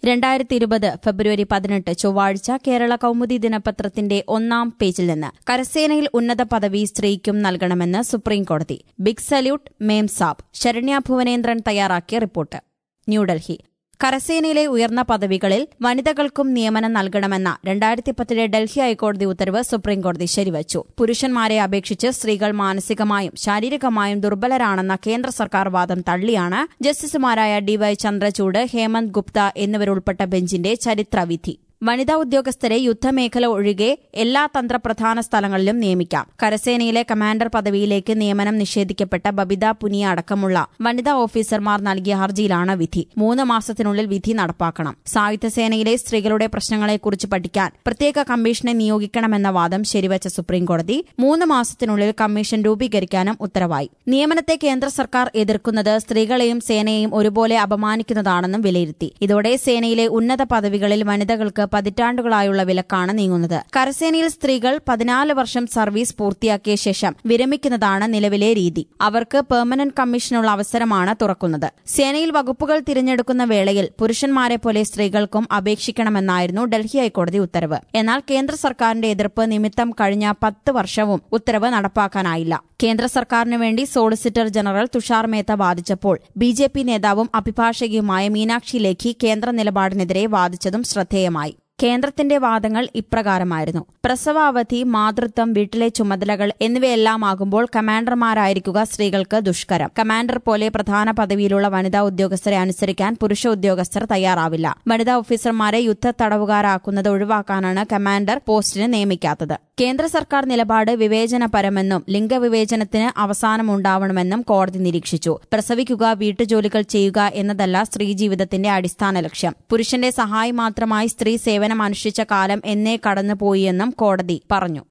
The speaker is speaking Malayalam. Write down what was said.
2020 ഫെബ്രുവരി 18 ചൊവ്വാഴ്ച കേരള കൗമുദി ദിനപത്രത്തിന്റെ ഒന്നാം പേജിൽ നിന്ന് കരസേനയിൽ ഉന്നത പദവി സ്ത്രീക്കും നൽകണമെന്ന് സുപ്രീംകോടതി. ബിഗ് സല്യൂട്ട് മേം സാബ്. ശരണ്യ ഭുവനേന്ദ്രൻ തയ്യാറാക്കിയ റിപ്പോർട്ട്. ന്യൂഡൽഹി. കരസേനയിലെ ഉയർന്ന പദവികളിൽ വനിതകൾക്കും നിയമനം നൽകണമെന്ന 2010 ഡൽഹി ഹൈക്കോടതി ഉത്തരവ് സുപ്രീംകോടതി ശരിവച്ചു. പുരുഷന്മാരെ അപേക്ഷിച്ച് സ്ത്രീകൾ മാനസികമായും ശാരീരികമായും ദുർബലരാണെന്ന കേന്ദ്ര സർക്കാർ വാദം തള്ളിയാണ് ജസ്റ്റിസുമാരായ DY ചന്ദ്രചൂഡ്, ഹേമന്ത് ഗുപ്ത എന്നിവരുൾപ്പെട്ട ബെഞ്ചിന്റെ ചരിത്രവിധി. വനിതാ ഉദ്യോഗസ്ഥരെ യുദ്ധമേഖല ഒഴികെ എല്ലാ തന്ത്രപ്രധാന സ്ഥലങ്ങളിലും നിയമിക്കാം. കരസേനയിലെ കമാൻഡർ പദവിയിലേക്ക് നിയമനം നിഷേധിക്കപ്പെട്ട ബബിത പുനിയ അടക്കമുള്ള വനിതാ ഓഫീസർമാർ നൽകിയ ഹർജിയിലാണ് വിധി. 3 മാസത്തിനുള്ളിൽ വിധി നടപ്പാക്കണം. സായുധസേനയിലെ സ്ത്രീകളുടെ പ്രശ്നങ്ങളെക്കുറിച്ച് പഠിക്കാൻ പ്രത്യേക കമ്മീഷനെ നിയോഗിക്കണമെന്ന വാദം ശരിവച്ച സുപ്രീംകോടതി 3 മാസത്തിനുള്ളിൽ കമ്മീഷൻ രൂപീകരിക്കാനും ഉത്തരവായി. നിയമനത്തെ കേന്ദ്ര സർക്കാർ എതിർക്കുന്നത് സ്ത്രീകളെയും സേനയെയും ഒരുപോലെ അപമാനിക്കുന്നതാണെന്നും വിലയിരുത്തി. ഇതോടെ സേനയിലെ ഉന്നത പദവികളിൽ വനിതകൾക്ക് പതിറ്റാണ്ടുകളായുള്ള വിലക്കാണ് നീങ്ങുന്നത്. കരസേനയിൽ സ്ത്രീകൾ 14 വർഷം സർവീസ് പൂർത്തിയാക്കിയ ശേഷം വിരമിക്കുന്നതാണ് നിലവിലെ രീതി. അവർക്ക് പെർമനന്റ് കമ്മീഷനുള്ള അവസരമാണ് തുറക്കുന്നത്. സേനയിൽ വകുപ്പുകൾ തിരഞ്ഞെടുക്കുന്ന വേളയിൽ പുരുഷന്മാരെ പോലെ സ്ത്രീകൾക്കും അപേക്ഷിക്കണമെന്നായിരുന്നു ഡൽഹി ഹൈക്കോടതി ഉത്തരവ്. എന്നാൽ കേന്ദ്ര സർക്കാരിന്റെ എതിർപ്പ് നിമിത്തം കഴിഞ്ഞ 10 വർഷവും ഉത്തരവ് നടപ്പാക്കാനായില്ല. കേന്ദ്ര സർക്കാരിനു വേണ്ടി സോളിസിറ്റർ ജനറൽ തുഷാർ മേത്ത വാദിച്ചപ്പോൾ BJP നേതാവും അഭിഭാഷകയുമായ മീനാക്ഷി ലേഖി കേന്ദ്ര നിലപാടിനെതിരെ വാദിച്ചതും ശ്രദ്ധേയമായി. കേന്ദ്രത്തിന്റെ വാദങ്ങൾ ഇപ്രകാരമായിരുന്നു. പ്രസവാവധി, മാതൃത്വം, വീട്ടിലെ ചുമതലകൾ എന്നിവയെല്ലാമാകുമ്പോൾ കമാൻഡർമാരായിരിക്കുക സ്ത്രീകൾക്ക് ദുഷ്കരം. കമാൻഡർ പോലെ പ്രധാന പദവിയിലുള്ള വനിതാ ഉദ്യോഗസ്ഥരെ അനുസരിക്കാൻ പുരുഷ ഉദ്യോഗസ്ഥർ തയ്യാറാവില്ല. വനിതാ ഓഫീസർമാരെ യുദ്ധത്തടവുകാരാക്കുന്നത് ഒഴിവാക്കാനാണ് കമാൻഡർ പോസ്റ്റിന് നിയമിക്കാത്തത്. കേന്ദ്ര സർക്കാർ നിലപാട് വിവേചനപരമെന്നും ലിംഗവിവേചനത്തിന് അവസാനമുണ്ടാവണമെന്നും കോടതി നിരീക്ഷിച്ചു. പ്രസവിക്കുക, വീട്ടുജോലികൾ ചെയ്യുക എന്നതല്ല സ്ത്രീജീവിതത്തിന്റെ അടിസ്ഥാന ലക്ഷ്യം. പുരുഷന്റെ സഹായി മാത്രമായി സ്ത്രീ സേവനം അനുഷ്ഠിച്ച കാലം എന്നേ കടന്നുപോയെന്നും കോടതി പറഞ്ഞു.